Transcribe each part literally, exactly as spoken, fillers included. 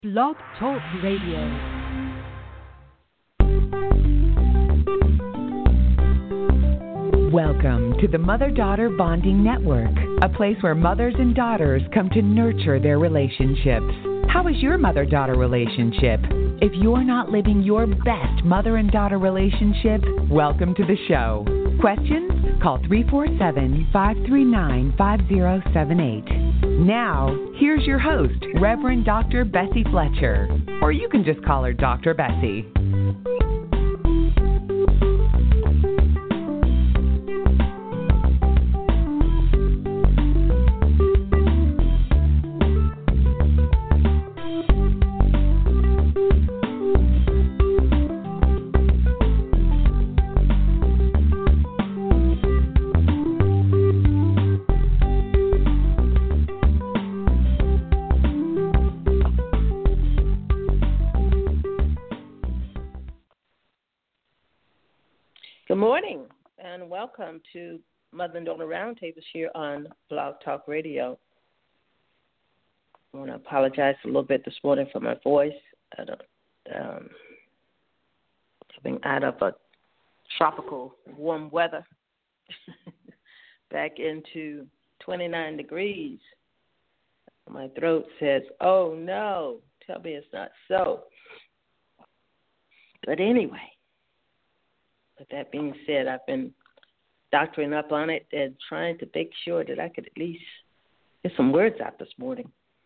Blog Talk Radio. Welcome to the Mother-Daughter Bonding Network, a place where mothers and daughters come to nurture their relationships. How is your mother-daughter relationship? If you're not living your best mother and daughter relationship, welcome to the show. Questions? Call three four seven, five three nine, five zero seven eight. Now, here's your host, Reverend Doctor Bessie Fletcher. Or you can just call her Doctor Bessie. Good morning, and welcome to Mother and Daughter Roundtables here on Blog Talk Radio. I want to apologize a little bit this morning for my voice. I don't, um, coming out of a tropical warm weather back into twenty-nine degrees. My throat says, oh no, tell me it's not so. But anyway. With that being said, I've been doctoring up on it and trying to make sure that I could at least get some words out this morning.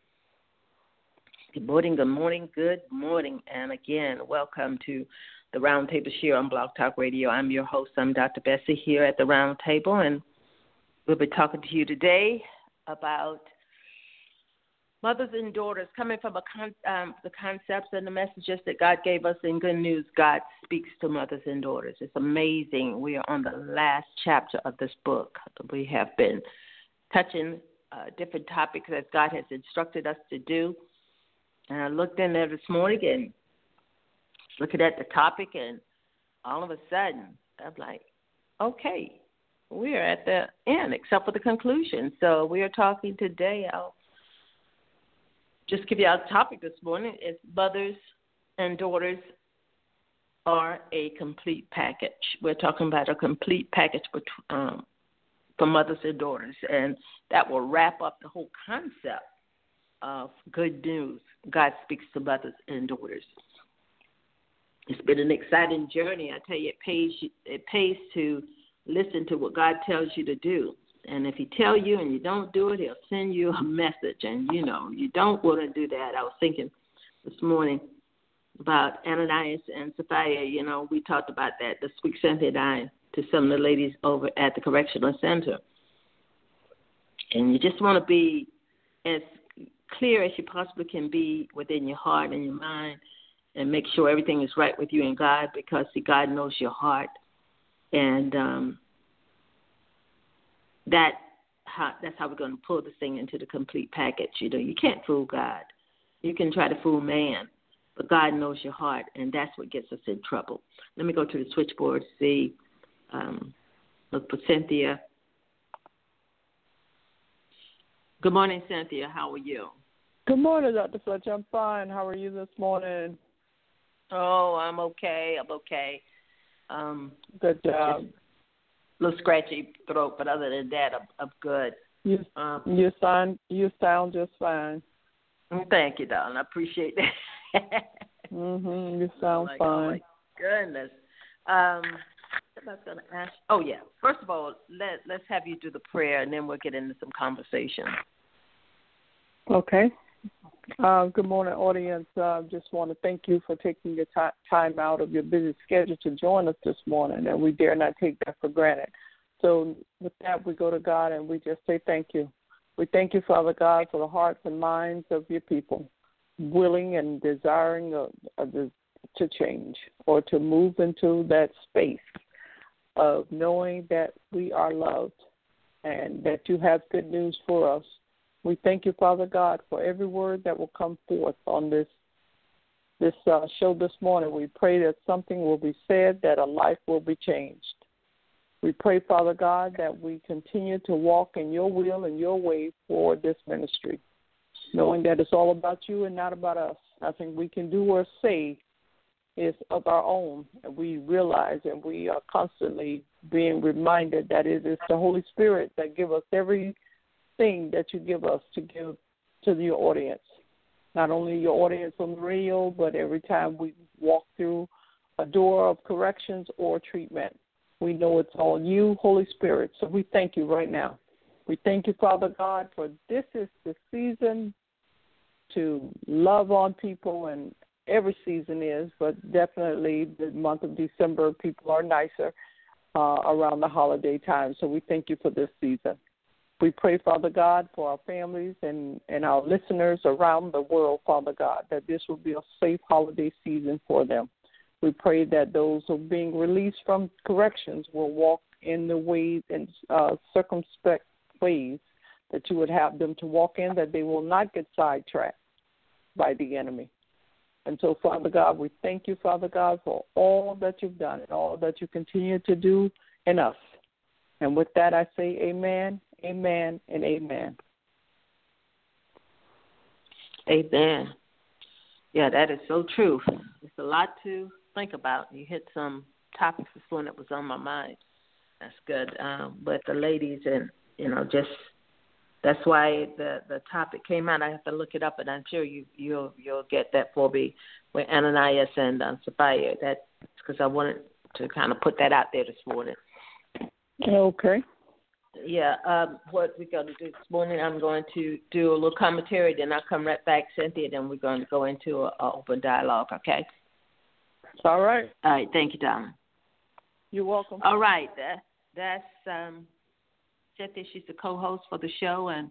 Good morning, good morning, good morning. And again, welcome to the Roundtable here on Blog Talk Radio. I'm your host. I'm Doctor Bessie here at the Roundtable, and we'll be talking to you today about mothers and daughters, coming from a con- um, the concepts and the messages that God gave us in Good News. God speaks to mothers and daughters. It's amazing. We are on the last chapter of this book. We have been touching uh, different topics as God has instructed us to do. And I looked in there this morning and looking at the topic, and all of a sudden, I'm like, okay, we're at the end, except for the conclusion. So we are talking today. I'll just give you our topic this morning is mothers and daughters are a complete package. We're talking about a complete package for, um, for mothers and daughters, and that will wrap up the whole concept of good news. God speaks to mothers and daughters. It's been an exciting journey. I tell you, it pays, it pays to listen to what God tells you to do. And if he tell you and you don't do it, he'll send you a message. And, you know, you don't want to do that. I was thinking this morning about Ananias and Sapphira. You know, we talked about that this week, Cynthia and I, to some of the ladies over at the Correctional Center. And you just want to be as clear as you possibly can be within your heart and your mind and make sure everything is right with you and God, because, see, God knows your heart. And, um, That how, that's how we're going to pull this thing into the complete package. You know, you can't fool God. You can try to fool man, but God knows your heart, and that's what gets us in trouble. Let me go to the switchboard to see, um, look for Cynthia. Good morning, Cynthia. How are you? Good morning, Doctor Fletcher. I'm fine. How are you this morning? Oh, I'm okay. I'm okay. Um, Good job. Just, little scratchy throat, but other than that, I'm, I'm good. You um, you sound you sound just fine. Thank you, darling. I appreciate that. mhm. You sound like, fine. Oh my goodness. Um, what I was going to ask. Oh yeah. First of all, let let's have you do the prayer, and then we'll get into some conversation. Okay. Uh, good morning, audience. I uh, just want to thank you for taking your t- time out of your busy schedule to join us this morning, and we dare not take that for granted. So with that, we go to God, and we just say thank you. We thank you, Father God, for the hearts and minds of your people, willing and desiring uh, uh, to change or to move into that space of knowing that we are loved and that you have good news for us. We thank you, Father God, for every word that will come forth on this this uh, show this morning. We pray that something will be said, that a life will be changed. We pray, Father God, that we continue to walk in your will and your way for this ministry. knowing that it's all about you and not about us. Nothing we can do or say is of our own. And we realize and we are constantly being reminded that it is the Holy Spirit that give us everything that you give us to give to your audience. Not only your audience on the radio, but every time we walk through a door of corrections or treatment, we know it's all you, Holy Spirit. So we thank you right now. We thank you, Father God, for this is the season to love on people, and every season is, but definitely the month of December, people are nicer uh, around the holiday time. So we thank you for this season. We pray, Father God, for our families and, and our listeners around the world, Father God, that this will be a safe holiday season for them. We pray that those who are being released from corrections will walk in the ways and uh, circumspect ways that you would have them to walk in, that they will not get sidetracked by the enemy. And so, Father God, we thank you, Father God, for all that you've done and all that you continue to do in us. And with that, I say amen, amen, and amen. Amen. Yeah, that is so true. It's a lot to think about. You hit some topics this morning that was on my mind. That's good. Um, but the ladies, and, you know, just that's why the, the topic came out. I have to look it up, and I'm sure you, you'll, you'll get that for me with Ananias and uh, Sophia. That's because I wanted to kind of put that out there this morning. Okay. Yeah, um, what we're going to do this morning, I'm going to do a little commentary, then I'll come right back, Cynthia, then we're going to go into an open dialogue, okay? All right. All right, thank you, darling. You're welcome. All right, that, that's um, Cynthia. She's the co-host for the show, and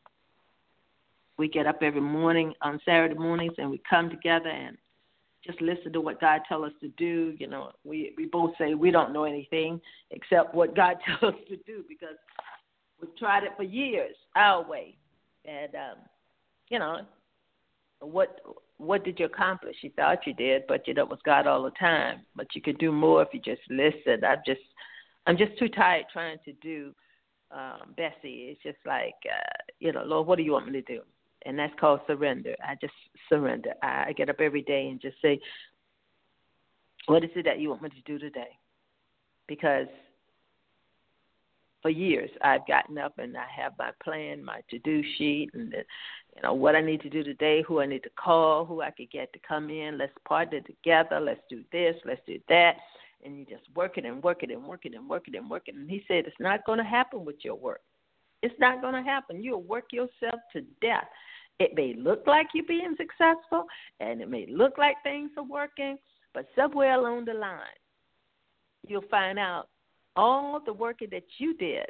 we get up every morning on Saturday mornings, and we come together and just listen to what God tells us to do. You know, we, we both say we don't know anything except what God tells us to do, because we've tried it for years our way. And, um, you know, what what did you accomplish? You thought you did, but you know it was God all the time. But you could do more if you just listened. I'm just, I'm just too tired trying to do um, Bessie. It's just like, uh, you know, Lord, what do you want me to do? And that's called surrender. I just surrender. I get up every day and just say, what is it that you want me to do today? Because for years I've gotten up and I have my plan, my to-do sheet, and, the, you know, what I need to do today, who I need to call, who I could get to come in. Let's partner together. Let's do this. Let's do that. And you just work it and work it and work it and work it and work it. And he said, it's not going to happen with your work. It's not going to happen. You'll work yourself to death. It may look like you're being successful, and it may look like things are working, but somewhere along the line, you'll find out all the work that you did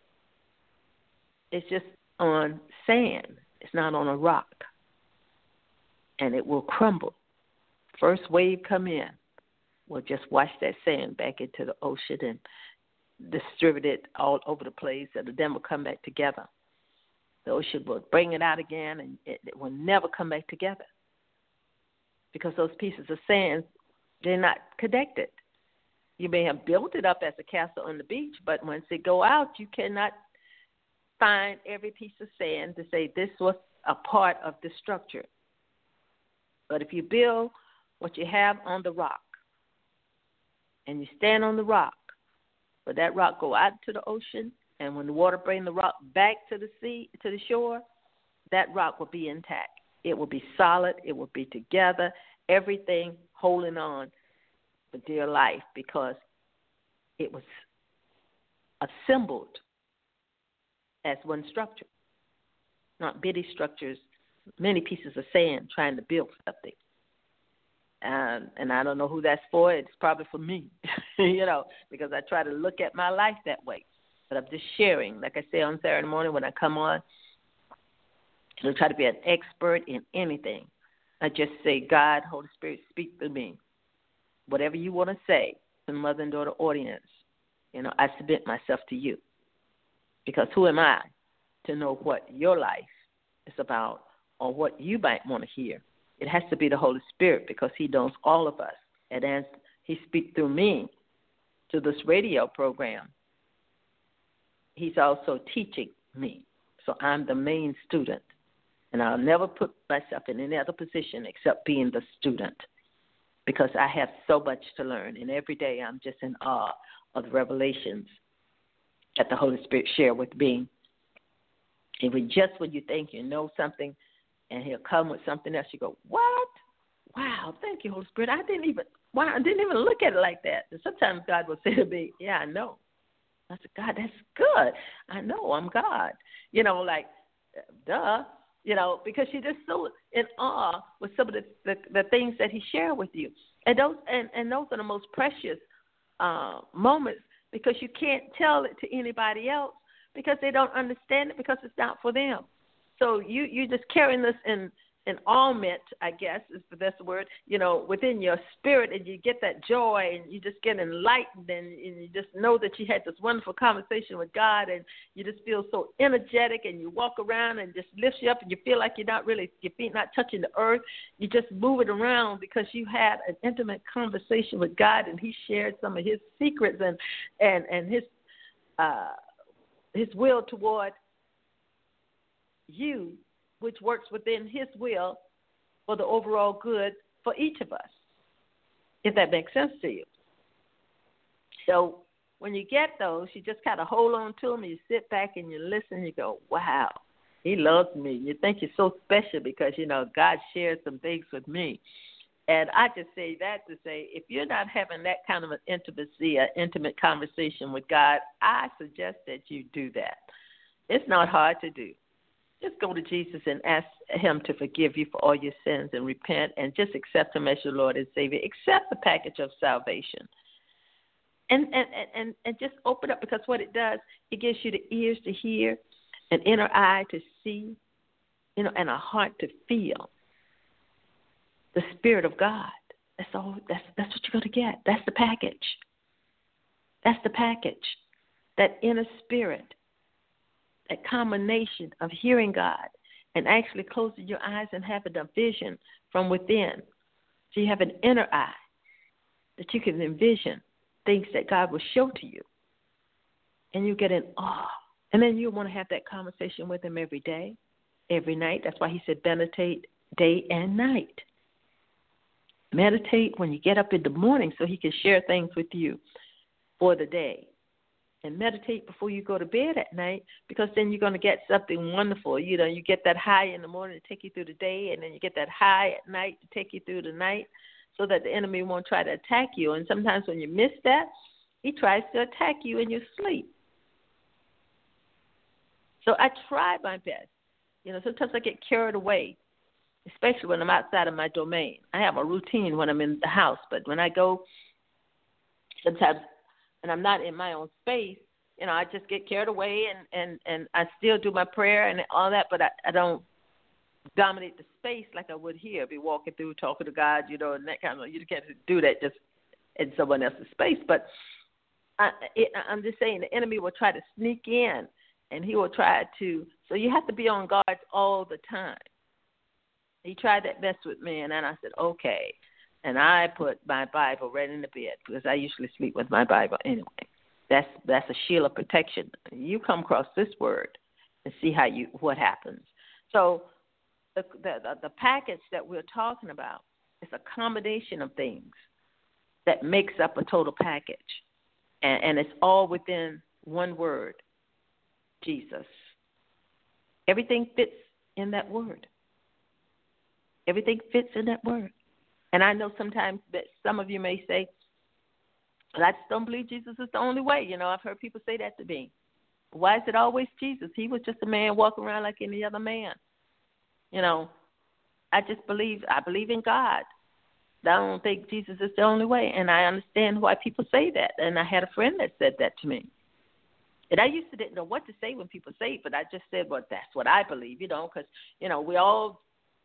is just on sand. It's not on a rock, and it will crumble. First wave come in, we'll just wash that sand back into the ocean and distribute it all over the place, and then we'll come back together. The ocean will bring it out again, and it, it will never come back together because those pieces of sand, they're not connected. You may have built it up as a castle on the beach, but once it go out, you cannot find every piece of sand to say this was a part of the structure. But if you build what you have on the rock, and you stand on the rock, but that rock go out to the ocean, and when the water bring the rock back to the sea, to the shore, that rock will be intact. It will be solid. It will be together. Everything holding on for dear life because it was assembled as one structure, not bitty structures, many pieces of sand trying to build something. Um, and I don't know who that's for. It's probably for me, you know, because I try to look at my life that way. But I'm just sharing. Like I say on Saturday morning when I come on, I don't try to be an expert in anything. I just say, God, Holy Spirit, speak to me. Whatever you want to say to the mother and daughter audience, you know, I submit myself to you. Because who am I to know what your life is about or what you might want to hear? It has to be the Holy Spirit because he knows all of us. And as he speaks through me to this radio program, he's also teaching me. So I'm the main student. And I'll never put myself in any other position except being the student, because I have so much to learn. And every day I'm just in awe of the revelations that the Holy Spirit shared with me. And when just when you think you know something and he'll come with something else, you go, what? Wow, thank you, Holy Spirit. I didn't even, wow, I didn't even look at it like that. And sometimes God will say to me, yeah, I know. I said, God, that's good. I know I'm God. You know, like, duh, you know, because you're just so in awe with some of the, the, the things that he shared with you. And those and, and those are the most precious uh, moments, because you can't tell it to anybody else because they don't understand it, because it's not for them. So you, you're just carrying this in an alment, I guess is the best word, you know, within your spirit, and you get that joy, and you just get enlightened, and, and you just know that you had this wonderful conversation with God, and you just feel so energetic, and you walk around and just lifts you up, and you feel like you're not really, your feet not touching the earth. You just move it around because you had an intimate conversation with God, and he shared some of his secrets and, and, and his, uh, his will toward you, which works within his will for the overall good for each of us, if that makes sense to you. So when you get those, you just kind of hold on to them, and you sit back and you listen, and you go, wow, he loves me. You think you're so special because, you know, God shared some things with me. And I just say that to say, if you're not having that kind of an intimacy, an intimate conversation with God, I suggest that you do that. It's not hard to do. Just go to Jesus and ask him to forgive you for all your sins and repent, and just accept him as your Lord and Savior. Accept the package of salvation. And, and, and, and just open up, because what it does, it gives you the ears to hear, an inner eye to see, you know, and a heart to feel the Spirit of God. That's all. That's, that's what you're going to get. That's the package. That's the package. That inner spirit. That combination of hearing God and actually closing your eyes and having a vision from within. So you have an inner eye that you can envision things that God will show to you. And you get in awe. And then you want to have that conversation with him every day, every night. That's why he said meditate day and night. Meditate when you get up in the morning so he can share things with you for the day. And meditate before you go to bed at night, because then you're going to get something wonderful. You know, you get that high in the morning to take you through the day, and then you get that high at night to take you through the night, so that the enemy won't try to attack you. And sometimes when you miss that, he tries to attack you in your sleep. So I try my best. You know, sometimes I get carried away, especially when I'm outside of my domain. I have a routine when I'm in the house, but when I go, sometimes and I'm not in my own space, you know, I just get carried away, and, and, and I still do my prayer and all that, but I, I don't dominate the space like I would here, be walking through, talking to God, you know, and that kind of, you can't do that just in someone else's space. But I, it, I'm just saying the enemy will try to sneak in, and he will try to, so you have to be on guard all the time. He tried that mess with me, and then I said, okay. And I put my Bible right in the bed, because I usually sleep with my Bible anyway. That's that's a shield of protection. You come across this word and see how you what happens. So the the, the package that we're talking about is a combination of things that makes up a total package, and, and it's all within one word, Jesus. Everything fits in that word. Everything fits in that word. And I know sometimes that some of you may say, well, I just don't believe Jesus is the only way. You know, I've heard people say that to me. Why is it always Jesus? He was just a man walking around like any other man. You know, I just believe, I believe in God. I don't think Jesus is the only way. And I understand why people say that. And I had a friend that said that to me. And I used to didn't know what to say when people say it, but I just said, well, that's what I believe, you know, because, you know, we all,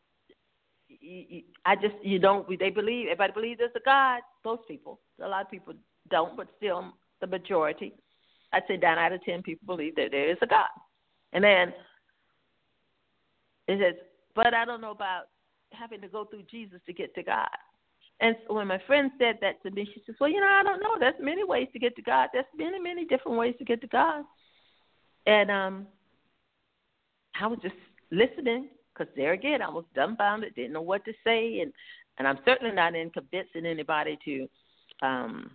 I just, you don't, they believe, everybody believes there's a God. Most people, a lot of people don't, but still the majority, I'd say nine out of ten people believe that there is a God. And then it says, but I don't know about having to go through Jesus to get to God. And so when my friend said that to me, she says, well, you know, I don't know. There's many ways to get to God. There's many, many different ways to get to God. And um, I was just listening, because there again, I was dumbfounded, didn't know what to say, and, and I'm certainly not in convincing anybody to, um,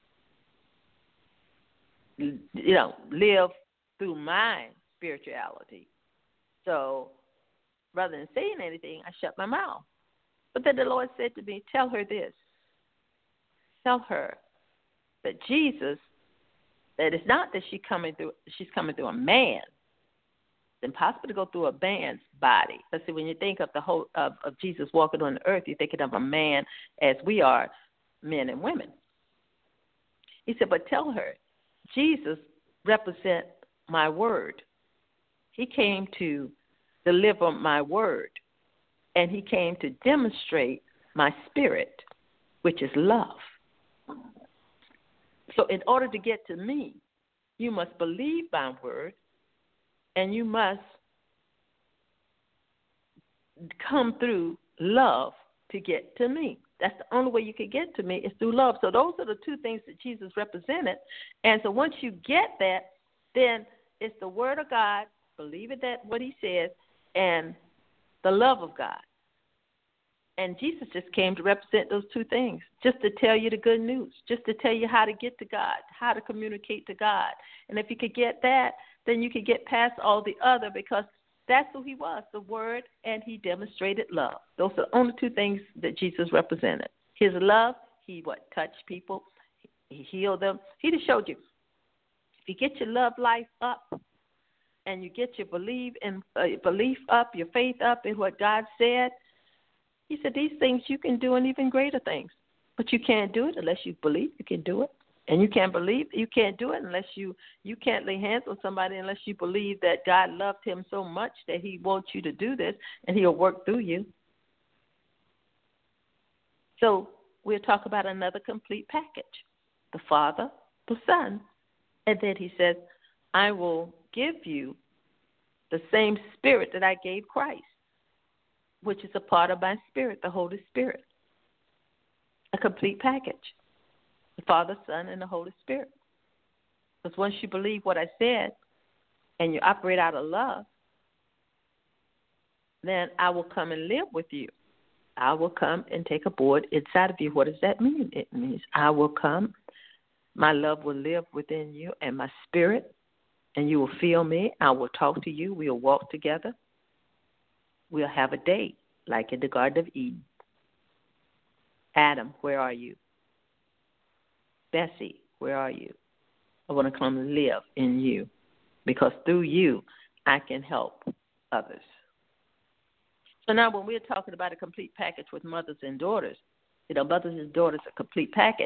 you know, live through my spirituality. So rather than saying anything, I shut my mouth. But then the Lord said to me, tell her this. Tell her that Jesus, that it's not that she coming through, she's coming through a man. It's impossible to go through a man's body. Let's see, when you think of the whole of, of Jesus walking on the earth, you're thinking of a man as we are men and women. He said, but tell her, Jesus represents my word. He came to deliver my word, and he came to demonstrate my spirit, which is love. So in order to get to me, you must believe my word, and you must come through love to get to me. That's the only way you can get to me is through love. So those are the two things that Jesus represented. And so once you get that, then it's the word of God, believe it that what he says, and the love of God. And Jesus just came to represent those two things, just to tell you the good news, just to tell you how to get to God, how to communicate to God. And if you could get that, then you could get past all the other, because that's who he was, the word, and he demonstrated love. Those are the only two things that Jesus represented. His love, he what, touched people, he healed them. He just showed you, if you get your love life up and you get your belief in uh, belief up, your faith up in what God said, he said these things you can do and even greater things. But you can't do it unless you believe you can do it. And you can't believe, you can't do it unless you, you can't lay hands on somebody unless you believe that God loved him so much that he wants you to do this and he'll work through you. So we'll talk about another complete package, the Father, the Son. And then he says, I will give you the same spirit that I gave Christ, which is a part of my spirit, the Holy Spirit. A complete package. The Father, Son, and the Holy Spirit. Because once you believe what I said and you operate out of love, then I will come and live with you. I will come and take abode inside of you. What does that mean? It means I will come, my love will live within you and my spirit, and you will feel me. I will talk to you. We'll walk together. We'll have a date like in the Garden of Eden. Adam, where are you? Bessie, where are you? I want to come and live in you, because through you, I can help others. So now when we're talking about a complete package with mothers and daughters, you know, mothers and daughters, a complete package,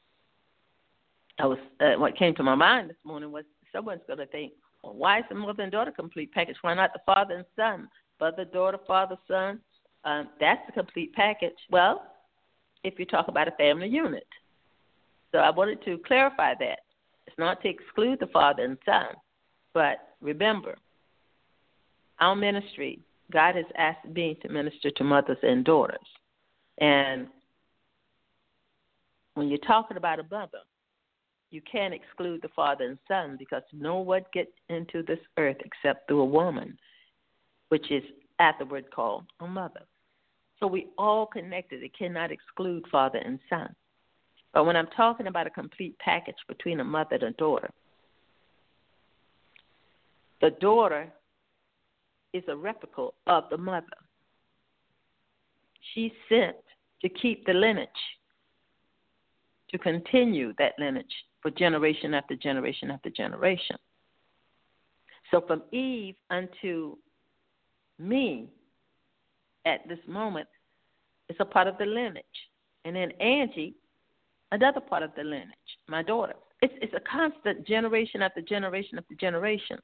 I was uh, what came to my mind this morning was someone's going to think, well, why is the mother and daughter complete package? Why not the father and son? Mother, daughter, father, son, um, that's the complete package. Well, if you talk about a family unit. So I wanted to clarify that. It's not to exclude the father and son, but remember, our ministry, God has asked me to minister to mothers and daughters. And when you're talking about a mother, you can't exclude the father and son, because no one gets into this earth except through a woman, which is afterward called a mother. So we all connected. It cannot exclude father and son. But when I'm talking about a complete package between a mother and a daughter, the daughter is a replica of the mother. She's sent to keep the lineage, to continue that lineage for generation after generation after generation. So from Eve unto me at this moment is a part of the lineage. And then Angie, another part of the lineage, my daughter. It's, it's a constant generation after generation after generation.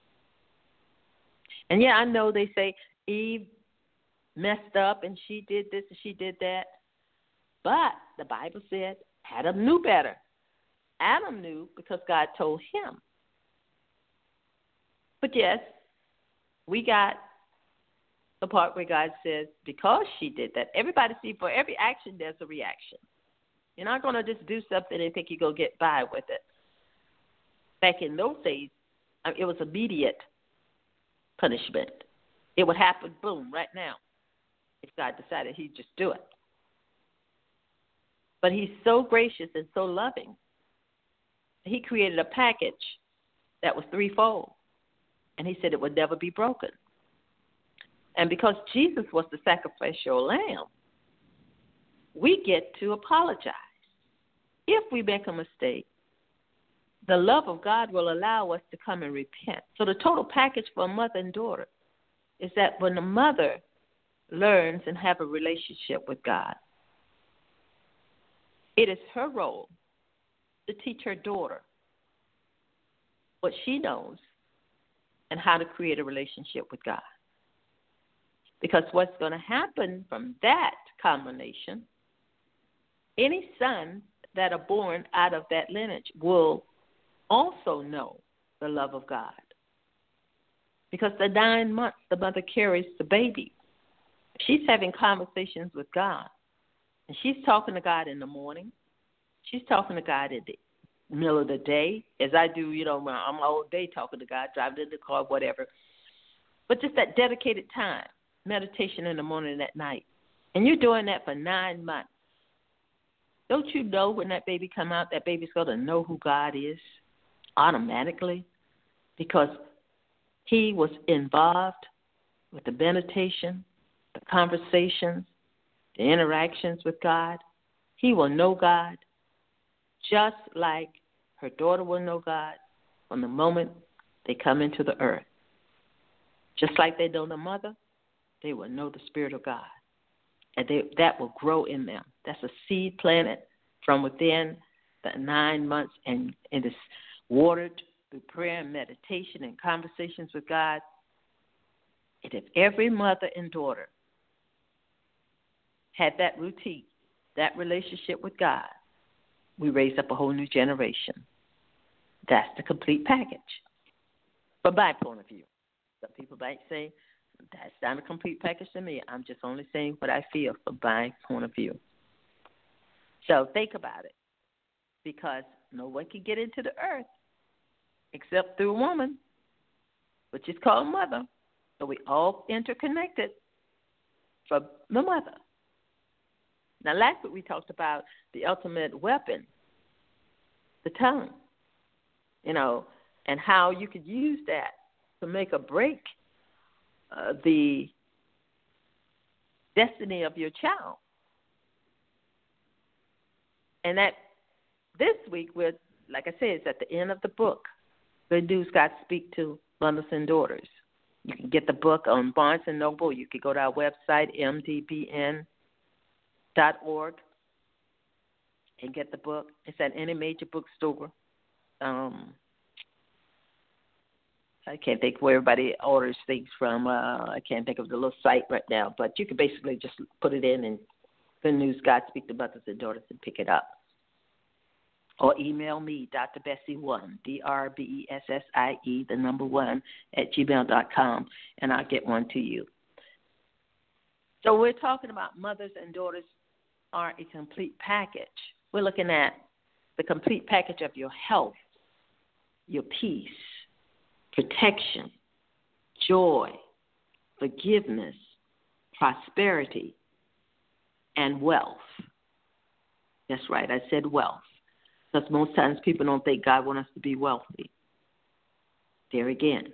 And, yeah, I know they say Eve messed up and she did this and she did that. But the Bible said Adam knew better. Adam knew because God told him. But, yes, we got the part where God says because she did that. Everybody, see, for every action there's a reaction. You're not going to just do something and think you're going to get by with it. Back in those days, it was immediate punishment. It would happen, boom, right now, if God decided he'd just do it. But he's so gracious and so loving. He created a package that was threefold, and he said it would never be broken. And because Jesus was the sacrificial lamb, we get to apologize. If we make a mistake, the love of God will allow us to come and repent. So the total package for a mother and daughter is that when the mother learns and have a relationship with God, it is her role to teach her daughter what she knows and how to create a relationship with God. Because what's going to happen from that combination, any sons that are born out of that lineage will also know the love of God. Because the nine months the mother carries the baby, she's having conversations with God. And she's talking to God in the morning. She's talking to God in the middle of the day, as I do, you know, I'm all day talking to God, driving in the car, whatever. But just that dedicated time, meditation in the morning and at night. And you're doing that for nine months. Don't you know when that baby come out, that baby's going to know who God is automatically? Because he was involved with the meditation, the conversations, the interactions with God. He will know God just like her daughter will know God from the moment they come into the earth. Just like they know the mother, they will know the Spirit of God. And they, that will grow in them. That's a seed planted from within the nine months, and, and it's watered through prayer and meditation and conversations with God. And if every mother and daughter had that routine, that relationship with God, we raised up a whole new generation. That's the complete package. From my point of view. Some people might say, that's not a complete package to me. I'm just only saying what I feel from my point of view. So think about it. Because no one can get into the earth except through a woman, which is called mother. So we all interconnected from the mother. Now, last week we talked about the ultimate weapon, the tongue, you know, and how you could use that to make or break uh, the destiny of your child. And that this week, we're, like I said, it's at the end of the book. Good News God Speak to Mothers and Daughters. You can get the book on Barnes and Noble. You can go to our website, m d b n dot org, and get the book. It's at any major bookstore. Um, I can't think where everybody orders things from. Uh, I can't think of the little site right now, but you can basically just put it in and Good News God Speak to Mothers and Daughters and pick it up. Or email me, D R Bessie one, D R B E S S I E, the number one, at gmail dot com, and I'll get one to you. So we're talking about mothers and daughters are a complete package. We're looking at the complete package of your health, your peace, protection, joy, forgiveness, prosperity, and wealth. That's right, I said wealth. Because most times people don't think God wants us to be wealthy. There again,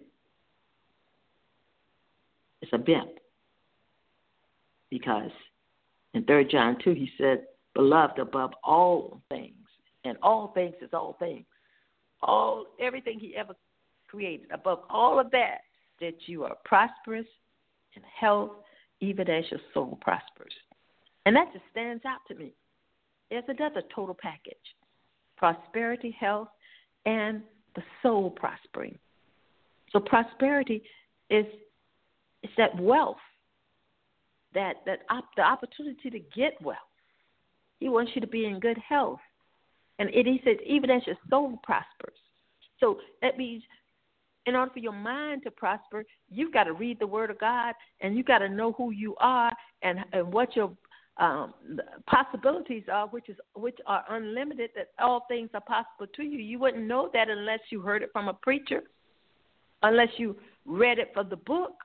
it's a bit. Because in Third John two, he said, beloved above all things, and all things is all things, all everything he ever created, above all of that, that you are prosperous in health, even as your soul prospers. And that just stands out to me. There's another total package. Prosperity, health, and the soul prospering. So prosperity is, is that wealth, that, that op, the opportunity to get wealth. He wants you to be in good health. And it, he said, even as your soul prospers. So that means in order for your mind to prosper, you've got to read the Word of God, and you've got to know who you are and, and what your um, possibilities are, which is which are unlimited, that all things are possible to you. You wouldn't know that unless you heard it from a preacher, unless you read it from the book.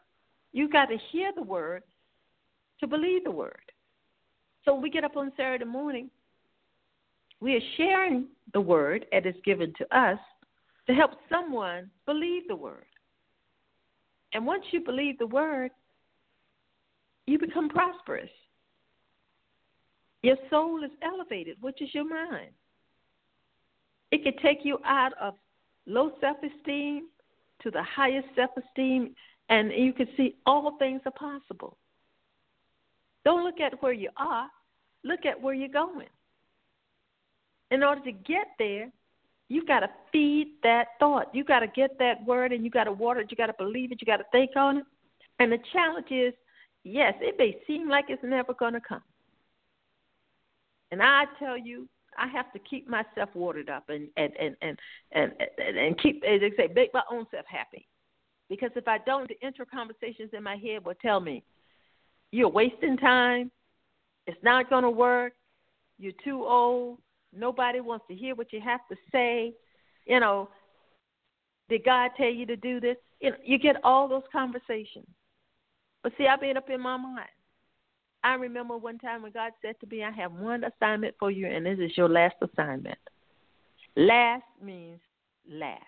You got to hear the word to believe the word. So when we get up on Saturday morning, we are sharing the word that is given to us to help someone believe the word. And once you believe the word, you become prosperous. Your soul is elevated, which is your mind. It can take you out of low self-esteem to the highest self-esteem, and you can see all things are possible. Don't look at where you are. Look at where you're going. In order to get there, you got to feed that thought. You got to get that word, and you got to water it. You got to believe it. You got to think on it. And the challenge is, yes, it may seem like it's never going to come. And I tell you, I have to keep myself watered up and and and and and, and, and keep, as they say, make my own self happy. Because if I don't, the inner conversations in my head will tell me, you're wasting time. It's not going to work. You're too old. Nobody wants to hear what you have to say. You know, did God tell you to do this? You know, you get all those conversations. But see, I've been up in my mind. I remember one time when God said to me, I have one assignment for you, and this is your last assignment. Last means last.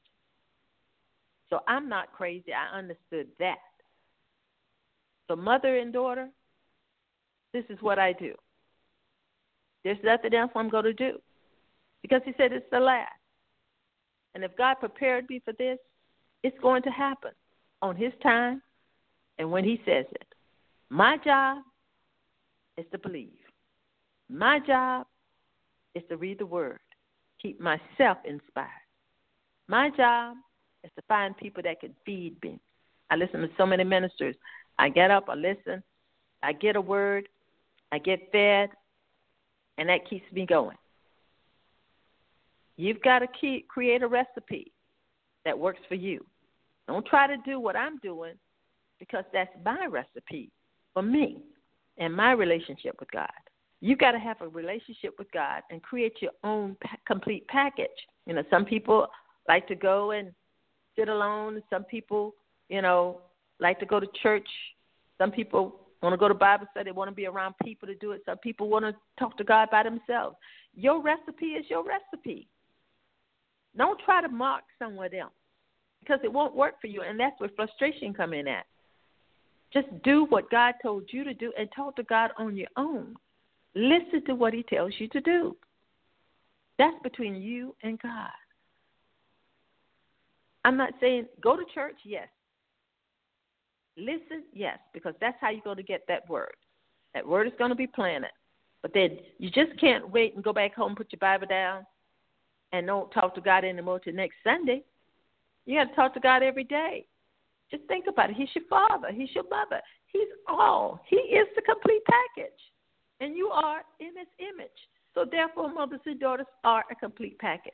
So I'm not crazy. I understood that. So mother and daughter, this is what I do. There's nothing else I'm going to do because he said it's the last. And if God prepared me for this, it's going to happen on his time and when he says it. My job is to believe. My job is to read the word, keep myself inspired. My job is to find people that can feed me. I listen to so many ministers. I get up, I listen, I get a word, I get fed, and that keeps me going. You've got to keep, create a recipe that works for you. Don't try to do what I'm doing because that's my recipe for me and my relationship with God. You've got to have a relationship with God and create your own pa- complete package. You know, some people like to go and sit alone. Some people, you know, like to go to church. Some people want to go to Bible study. They want to be around people to do it. Some people want to talk to God by themselves. Your recipe is your recipe. Don't try to mark someone else because it won't work for you, and that's where frustration come in at. Just do what God told you to do and talk to God on your own. Listen to what he tells you to do. That's between you and God. I'm not saying go to church, yes. Listen, yes, because that's how you're going to get that word. That word is going to be planted. But then you just can't wait and go back home, put your Bible down, and don't talk to God anymore till next Sunday. You got to talk to God every day. Just think about it. He's your father. He's your mother. He's all. He is the complete package. And you are in his image. So therefore, mothers and daughters are a complete package.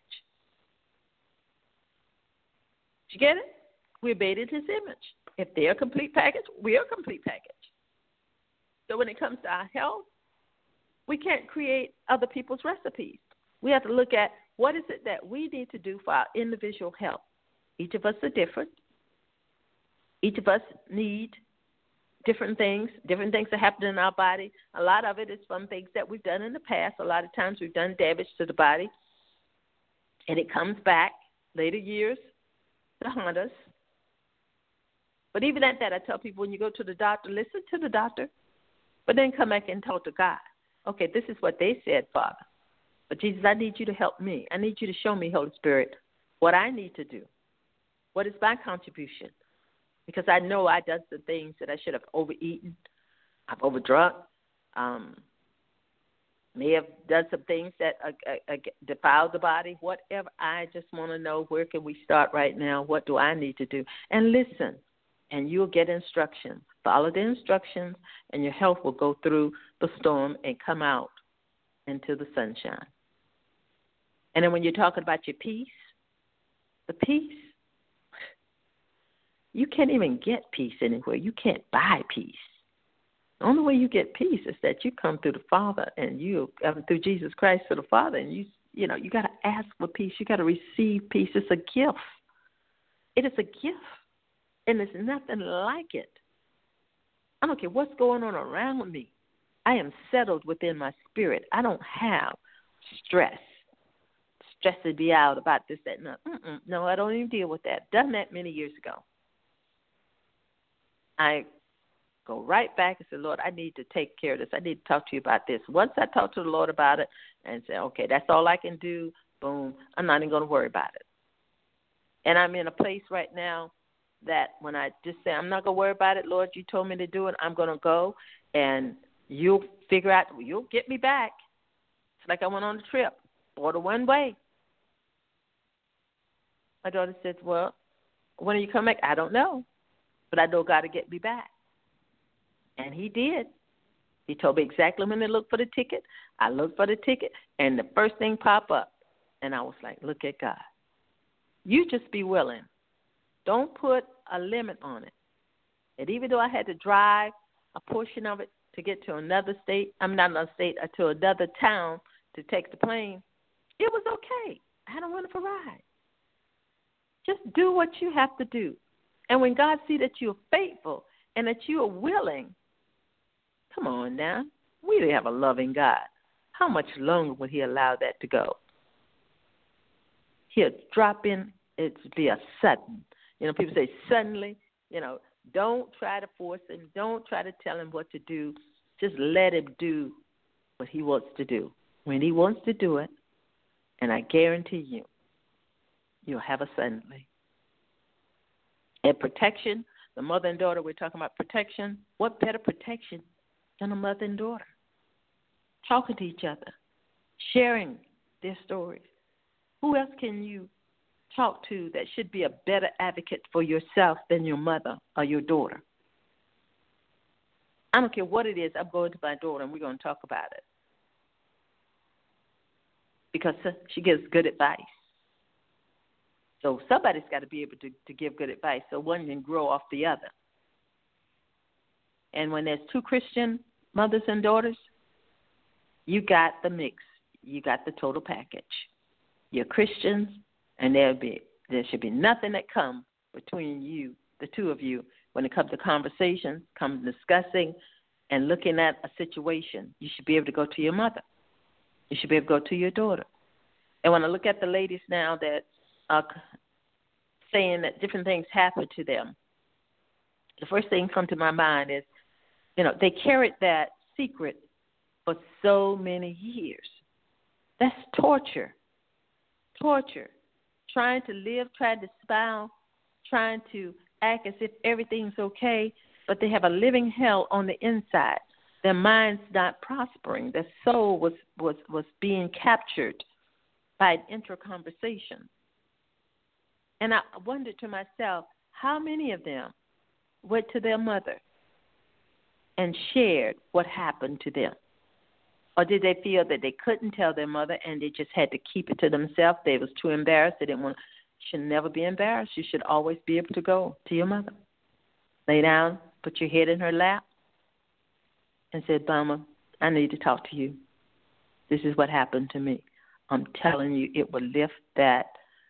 Did you get it? We're made in his image. If they're a complete package, we're a complete package. So when it comes to our health, we can't create other people's recipes. We have to look at what is it that we need to do for our individual health. Each of us are different. Each of us need different things, different things that happen in our body. A lot of it is from things that we've done in the past. A lot of times we've done damage to the body, and it comes back later years to haunt us. But even at that, I tell people when you go to the doctor, listen to the doctor, but then come back and talk to God. Okay, this is what they said, Father. But Jesus, I need you to help me. I need you to show me, Holy Spirit, what I need to do. What is my contribution? Because I know I've done some things that I should have overeaten. I've overdrunk. Um, may have done some things that uh, uh, defiled the body. Whatever. I just want to know, where can we start right now? What do I need to do? And listen, and you'll get instructions. Follow the instructions, and your health will go through the storm and come out into the sunshine. And then when you're talking about your peace, the peace, you can't even get peace anywhere. You can't buy peace. The only way you get peace is that you come through the Father and you come through Jesus Christ to the Father, and you you know you got to ask for peace. You got to receive peace. It's a gift. It is a gift, and there's nothing like it. I don't care what's going on around me. I am settled within my spirit. I don't have stress. Stressing me out about this, that, and that. Mm-mm. No, I don't even deal with that. Done that many years ago. I go right back and say, Lord, I need to take care of this. I need to talk to you about this. Once I talk to the Lord about it and say, okay, that's all I can do, boom, I'm not even going to worry about it. And I'm in a place right now that when I just say, I'm not going to worry about it, Lord, you told me to do it, I'm going to go, and you'll figure out, you'll get me back. It's like I went on a trip, order one way. My daughter said, well, when are you coming back? I don't know, but I know God to get me back. And he did. He told me exactly when to look for the ticket. I looked for the ticket, and the first thing popped up. And I was like, look at God. You just be willing. Don't put a limit on it. And even though I had to drive a portion of it to get to another state, I'm not another state, uh, to another town to take the plane, it was okay. I don't want to ride. Just do what you have to do. And when God sees that you're faithful and that you are willing, come on now, we have a loving God. How much longer will he allow that to go? He'll drop in, it'll be a sudden. You know, people say suddenly, you know, don't try to force him. Don't try to tell him what to do. Just let him do what he wants to do. When he wants to do it, and I guarantee you, you'll have a suddenly. And protection, the mother and daughter, we're talking about protection. What better protection than a mother and daughter? Talking to each other, sharing their stories. Who else can you talk to that should be a better advocate for yourself than your mother or your daughter? I don't care what it is. I'm going to my daughter, and we're going to talk about it. Because she gives good advice. So somebody's got to be able to, to give good advice so one can grow off the other. And when there's two Christian mothers and daughters, you got the mix. You got the total package. You're Christians, and there'll be there should be nothing that comes between you, the two of you, when it comes to conversations, comes discussing and looking at a situation. You should be able to go to your mother. You should be able to go to your daughter. And when I look at the ladies now that are saying that different things happen to them, the first thing come to my mind is, you know, they carried that secret for so many years. That's torture. Torture. Trying to live, trying to smile, trying to act as if everything's okay, but they have a living hell on the inside. Their mind's not prospering. Their soul was, was, was being captured by an intra-conversation. And I wondered to myself, how many of them went to their mother and shared what happened to them? Or did they feel that they couldn't tell their mother and they just had to keep it to themselves? They was too embarrassed. They didn't want. You should never be embarrassed. You should always be able to go to your mother. Lay down, put your head in her lap, and said, Mama, I need to talk to you. This is what happened to me. I'm telling you, it will lift that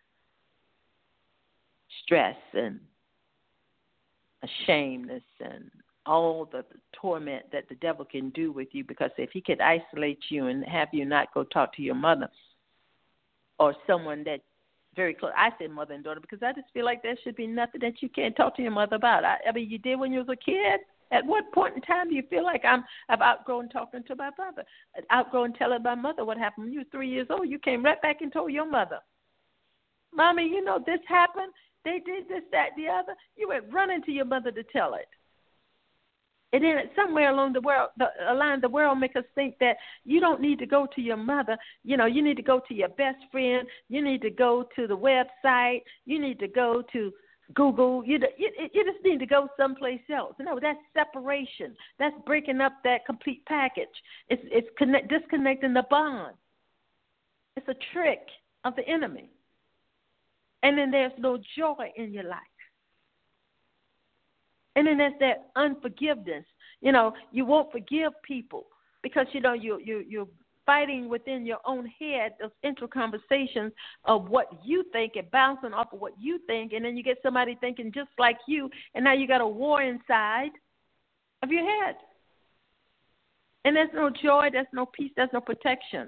stress and ashamedness and all the torment that the devil can do with you, because if he could isolate you and have you not go talk to your mother or someone that very close. I say mother and daughter because I just feel like there should be nothing that you can't talk to your mother about. I, I mean, you did when you was a kid. At what point in time do you feel like I'm, I've outgrown talking to my mother, outgrown telling my mother what happened when you were three years old? You came right back and told your mother, Mommy, you know, this happened. They did this, that, the other. You went running to your mother to tell it. And then somewhere along the world, the line, the world make us think that you don't need to go to your mother. You know, you need to go to your best friend. You need to go to the website. You need to go to Google. You, you, you just need to go someplace else. No, that's separation. That's breaking up that complete package. It's, it's connect, disconnecting the bond. It's a trick of the enemy. And then there's no joy in your life. And then there's that unforgiveness. You know, you won't forgive people because, you know, you, you, you're fighting within your own head, those intra-conversations of what you think and bouncing off of what you think. And then you get somebody thinking just like you, and now you got a war inside of your head. And there's no joy, there's no peace, there's no protection.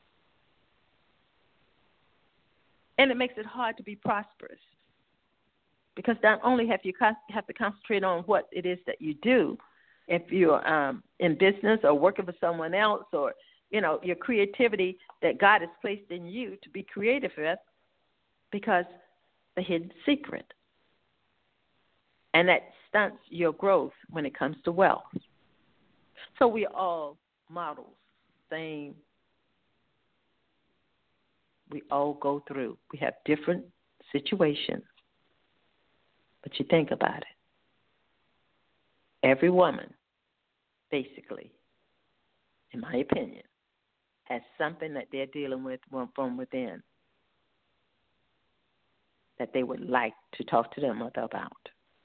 And it makes it hard to be prosperous. Because not only have you have to concentrate on what it is that you do, if you're um, in business or working for someone else, or, you know, your creativity that God has placed in you to be creative with, because the hidden secret. And that stunts your growth when it comes to wealth. So we are all models, same. We all go through. We have different situations. But you think about it. Every woman, basically, in my opinion, has something that they're dealing with from within that they would like to talk to their mother about.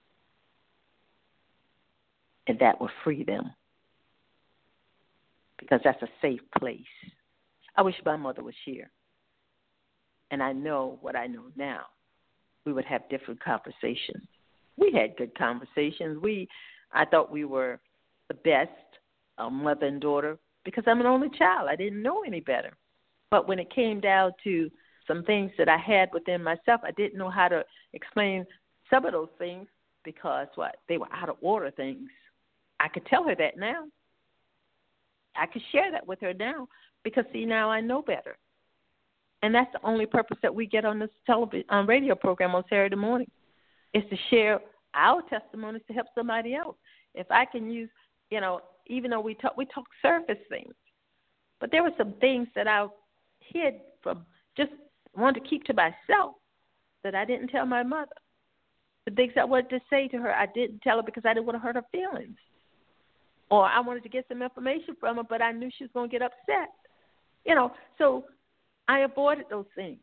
And that will free them. Because that's a safe place. I wish my mother was here. And I know what I know now. We would have different conversations. We had good conversations. We, I thought we were the best uh, mother and daughter because I'm an only child. I didn't know any better. But when it came down to some things that I had within myself, I didn't know how to explain some of those things because, what, they were out of order things. I could tell her that now. I could share that with her now because, see, now I know better. And that's the only purpose that we get on this television, on radio program on Saturday morning, is to share our testimonies to help somebody else. If I can use, you know, even though we talk, we talk surface things, but there were some things that I hid from, just wanted to keep to myself that I didn't tell my mother. The things I wanted to say to her, I didn't tell her because I didn't want to hurt her feelings. Or I wanted to get some information from her, but I knew she was going to get upset. You know, so I avoided those things.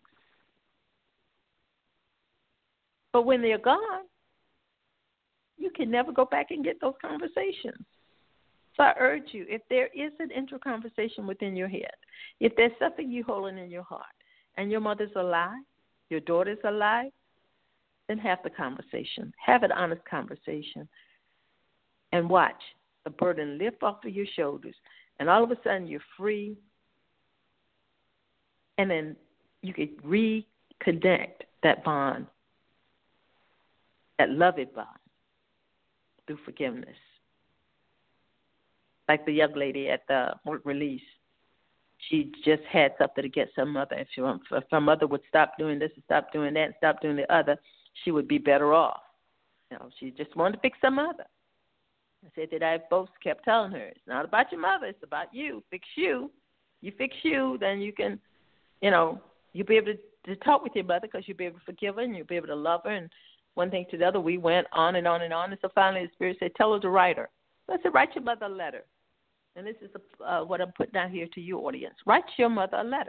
But when they're gone, you can never go back and get those conversations. So I urge you, if there is an intro conversation within your head, if there's something you holding in your heart, and your mother's alive, your daughter's alive, then have the conversation. Have an honest conversation. And watch the burden lift off of your shoulders. And all of a sudden you're free. And then you can reconnect that bond, that loving bond, through forgiveness. Like the young lady at the release. She just had something to get some mother. If, she, if her mother would stop doing this and stop doing that and stop doing the other, she would be better off. You know, she just wanted to fix her mother. I said that I both kept telling her, it's not about your mother, it's about you. Fix you. You fix you, then you can, you know, you'll be able to, to talk with your mother because you'll be able to forgive her and you'll be able to love her. And one thing to the other, we went on and on and on. And so finally the Spirit said, tell her to write her. So I said, write your mother a letter. And this is a, uh, what I'm putting out here to your audience. Write your mother a letter.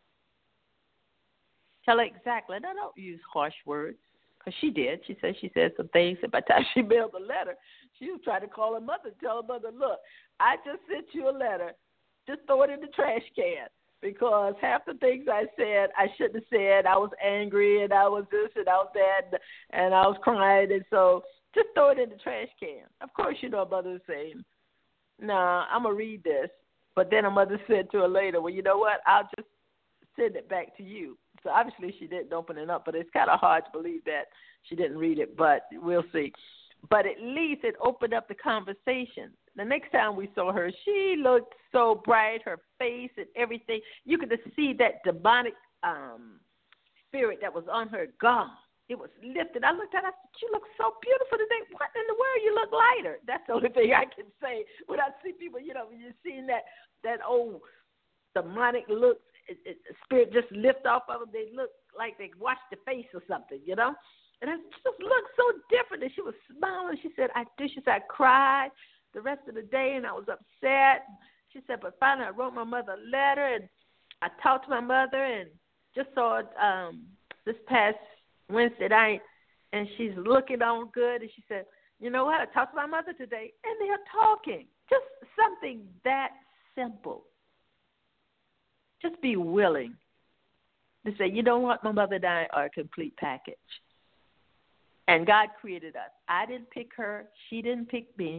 Tell her exactly. And I don't use harsh words, because she did. She said she said some things, and by the time she mailed the letter, she was trying to call her mother and tell her mother, look, I just sent you a letter. Just throw it in the trash can, because half the things I said I shouldn't have said. I was angry, and I was this, and I was that, and I was crying. And so just throw it in the trash can. Of course, you know, her mother was saying, nah, I'm going to read this. But then her mother said to her later, well, you know what? I'll just send it back to you. So obviously she didn't open it up, but it's kind of hard to believe that she didn't read it, but we'll see. But at least it opened up the conversation. The next time we saw her, she looked so bright, her face and everything. You could just see that demonic um, spirit that was on her gone. It was lifted. I looked at her, I said, you look so beautiful today. What in the world? You look lighter. That's the only thing I can say when I see people, you know, when you're seeing that, that old demonic look, it, it, spirit just lift off of them. They look like they washed the face or something, you know. And I just looked so different. And she was smiling. She said, I did. She said, I cried the rest of the day, and I was upset. She said, but finally I wrote my mother a letter, and I talked to my mother, and just saw it um, this past Wednesday night, and she's looking on good, and she said, you know what, I talked to my mother today, and they're talking. Just something that simple. Just be willing to say, you know what, my mother and I are a complete package. And God created us. I didn't pick her. She didn't pick me.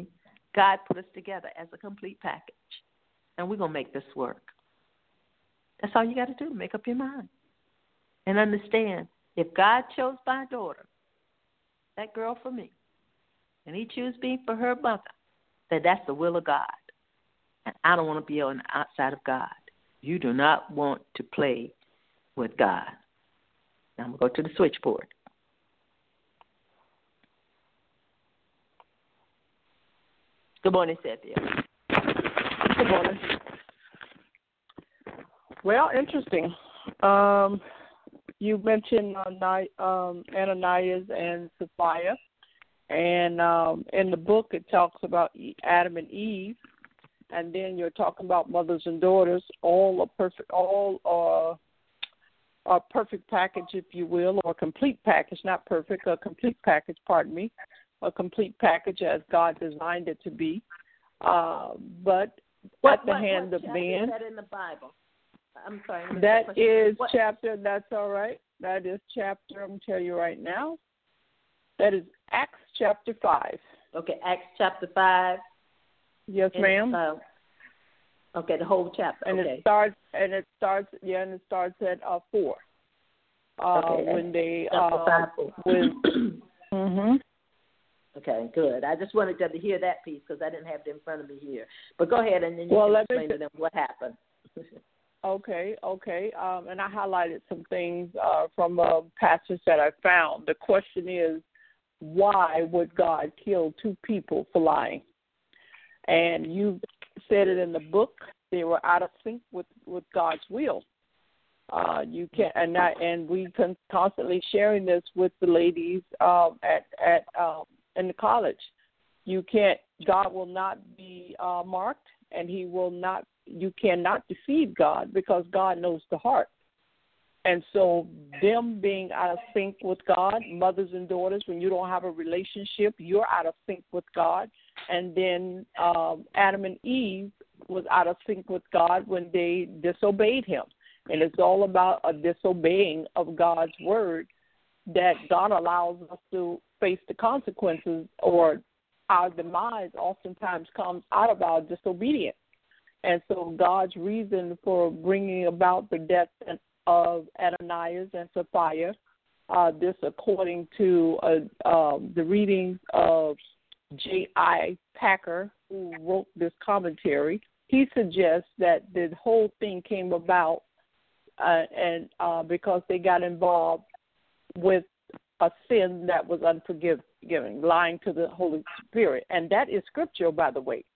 God put us together as a complete package, and we're going to make this work. That's all you got to do, make up your mind. And understand, if God chose my daughter, that girl for me, and he chose me for her mother, that that's the will of God. And I don't want to be on the outside of God. You do not want to play with God. Now I'm going to go to the switchboard. Good morning, Cynthia. Good morning. Well, interesting. Um, you mentioned uh, um, Ananias and Sapphira, and um, in the book it talks about Adam and Eve, and then you're talking about mothers and daughters, all a perfect, all are a perfect package, if you will, or a complete package, not perfect, a complete package. Pardon me. A complete package as God designed it to be, uh, but what, at the what, hand what of man. Is that in the Bible? I'm sorry. That is what? chapter. That's all right. That is chapter. I'm gonna tell you right now. That is Acts chapter five. Okay, Acts chapter five. Yes, and, ma'am. Uh, okay, the whole chapter. And okay. it starts. And it starts. Yeah, and it starts at uh, four. Uh, okay, when they uh, five, when. mhm. Okay, good. I just wanted them to hear that piece because I didn't have it in front of me here. But go ahead, and then you well, can let explain me to them what happened. Okay, okay. Um, and I highlighted some things uh, from a passage that I found. The question is, why would God kill two people for lying? And you said it in the book. They were out of sync with, with God's will. Uh, you can and I, and we can constantly sharing this with the ladies um, at at um, in the college. You can't. God will not be uh, marked, and He will not. You cannot deceive God because God knows the heart. And so them being out of sync with God, mothers and daughters, when you don't have a relationship, you're out of sync with God. And then um, Adam and Eve was out of sync with God when they disobeyed Him. And it's all about a disobeying of God's word that God allows us to face the consequences, or our demise oftentimes comes out of our disobedience. And so God's reason for bringing about the death of Ananias and Sapphira, uh, this according to uh, um, the readings of J I Packer, who wrote this commentary, he suggests that the whole thing came about uh, and uh, because they got involved with a sin that was unforgiving, lying to the Holy Spirit. And that is scriptural, by the way.